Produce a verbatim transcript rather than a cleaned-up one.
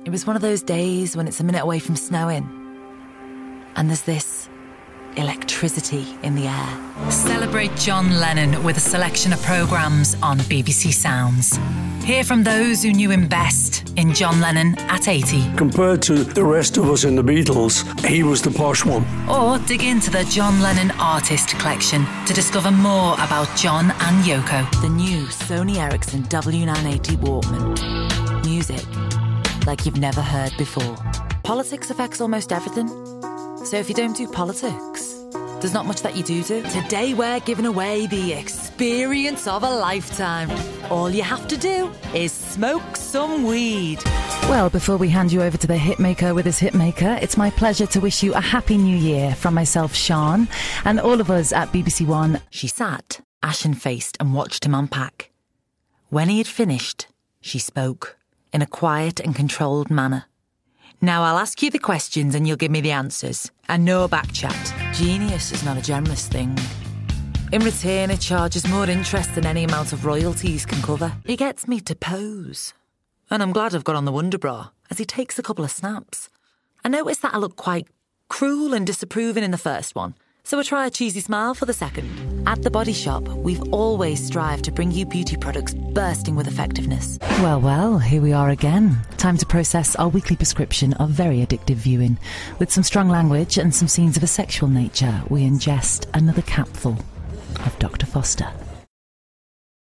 It was one of those days when it's a minute away from snowing, and there's this electricity in the air. Celebrate John Lennon with a selection of programmes on B B C Sounds. Hear from those who knew him best in John Lennon at eighty. Compared to the rest of us in the Beatles, he was the posh one. Or dig into the John Lennon Artist Collection to discover more about John and Yoko. The new Sony Ericsson W nine eighty Walkman. Music like you've never heard before. Politics affects almost everything. So if you don't do politics, there's not much that you do do. Today we're giving away the experience of a lifetime. All you have to do is smoke some weed. Well, before we hand you over to the hitmaker with his hitmaker, it's my pleasure to wish you a happy new year from myself, Sean, and all of us at B B C One. She sat, ashen-faced, and watched him unpack. When he had finished, she spoke in a quiet and controlled manner. Now I'll ask you the questions and you'll give me the answers. And no backchat. Genius is not a generous thing. In return, it charges more interest than any amount of royalties can cover. He gets me to pose. And I'm glad I've got on the Wonder Bra, as he takes a couple of snaps. I noticed that I look quite cruel and disapproving in the first one, so I try a cheesy smile for the second. At The Body Shop, we've always strived to bring you beauty products bursting with effectiveness. Well, well, here we are again. Time to process our weekly prescription of very addictive viewing. With some strong language and some scenes of a sexual nature, we ingest another capful of Doctor Foster.